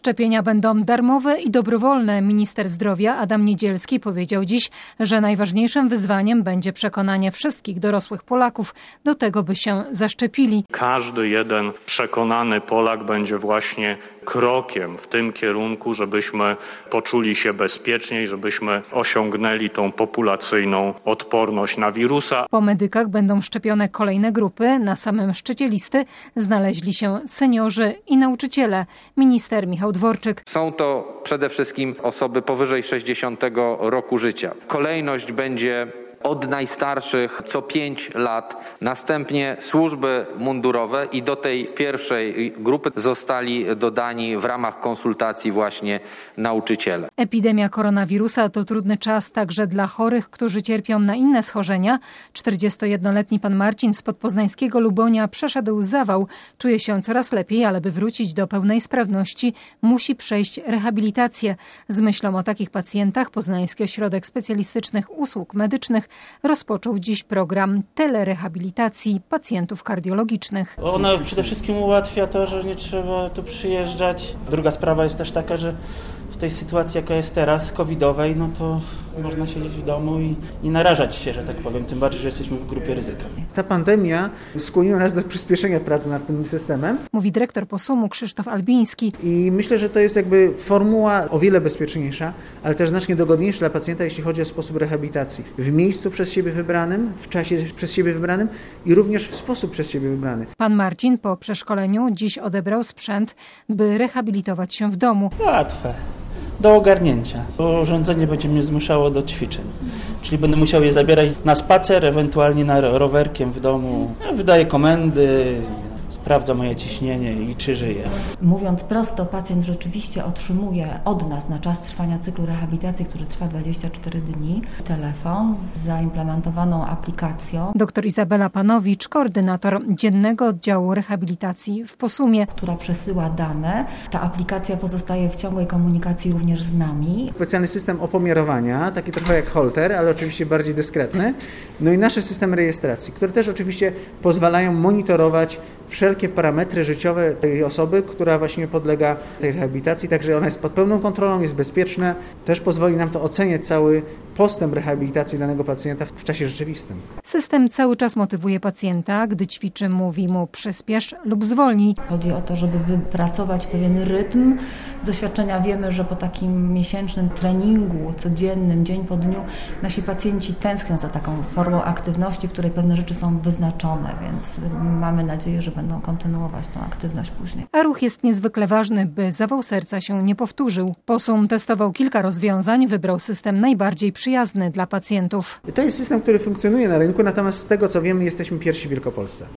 Szczepienia będą darmowe i dobrowolne. Minister zdrowia Adam Niedzielski powiedział dziś, że najważniejszym wyzwaniem będzie przekonanie wszystkich dorosłych Polaków do tego, by się zaszczepili. Każdy jeden przekonany Polak będzie właśnie krokiem w tym kierunku, żebyśmy poczuli się bezpieczniej, żebyśmy osiągnęli tą populacyjną odporność na wirusa. Po medykach będą szczepione kolejne grupy. Na samym szczycie listy znaleźli się seniorzy i nauczyciele. Minister Michał Dworczyk. Są to przede wszystkim osoby powyżej 60 roku życia. Kolejność będzie od najstarszych co 5 lat, następnie służby mundurowe i do tej pierwszej grupy zostali dodani w ramach konsultacji właśnie nauczyciele. Epidemia koronawirusa to trudny czas także dla chorych, którzy cierpią na inne schorzenia. 41-letni pan Marcin z podpoznańskiego Lubonia przeszedł zawał. Czuje się coraz lepiej, ale by wrócić do pełnej sprawności, musi przejść rehabilitację. Z myślą o takich pacjentach Poznański Ośrodek Specjalistycznych Usług Medycznych rozpoczął dziś program telerehabilitacji pacjentów kardiologicznych. Ona przede wszystkim ułatwia to, że nie trzeba tu przyjeżdżać. Druga sprawa jest też taka, że w tej sytuacji, jaka jest teraz, covidowej, no to można siedzieć w domu i nie narażać się, że tak powiem, tym bardziej, że jesteśmy w grupie ryzyka. Ta pandemia skłoniła nas do przyspieszenia pracy nad tym systemem. Mówi dyrektor POSUM-u Krzysztof Albiński. I myślę, że to jest jakby formuła o wiele bezpieczniejsza, ale też znacznie dogodniejsza dla pacjenta, jeśli chodzi o sposób rehabilitacji. W miejscu przez siebie wybranym, w czasie przez siebie wybranym i również w sposób przez siebie wybrany. Pan Marcin po przeszkoleniu dziś odebrał sprzęt, by rehabilitować się w domu. Łatwe. Do ogarnięcia. Urządzenie będzie mnie zmuszało do ćwiczeń. Czyli będę musiał je zabierać na spacer, ewentualnie na rowerkiem w domu. Wydaję komendy, sprawdza moje ciśnienie i czy żyję. Mówiąc prosto, pacjent rzeczywiście otrzymuje od nas na czas trwania cyklu rehabilitacji, który trwa 24 dni, telefon z zaimplementowaną aplikacją. Dr Izabela Panowicz, koordynator Dziennego Oddziału Rehabilitacji w POSUM-ie, która przesyła dane. Ta aplikacja pozostaje w ciągłej komunikacji również z nami. Specjalny system opomiarowania, taki trochę jak holter, ale oczywiście bardziej dyskretny. No i nasze systemy rejestracji, które też oczywiście pozwalają monitorować wszelkie parametry życiowe tej osoby, która właśnie podlega tej rehabilitacji, także ona jest pod pełną kontrolą, jest bezpieczna, też pozwoli nam to oceniać cały postęp rehabilitacji danego pacjenta w czasie rzeczywistym. System cały czas motywuje pacjenta, gdy ćwiczy, mówi mu przyspiesz lub zwolnij. Chodzi o to, żeby wypracować pewien rytm. Z doświadczenia wiemy, że po takim miesięcznym treningu codziennym, dzień po dniu, nasi pacjenci tęsknią za taką formą aktywności, w której pewne rzeczy są wyznaczone, więc mamy nadzieję, że będą kontynuować tę aktywność później. A ruch jest niezwykle ważny, by zawał serca się nie powtórzył. POSUM testował kilka rozwiązań, wybrał system najbardziej przyjazny dla pacjentów. To jest system, który funkcjonuje na rynku, natomiast z tego co wiemy, jesteśmy pierwsi w Wielkopolsce.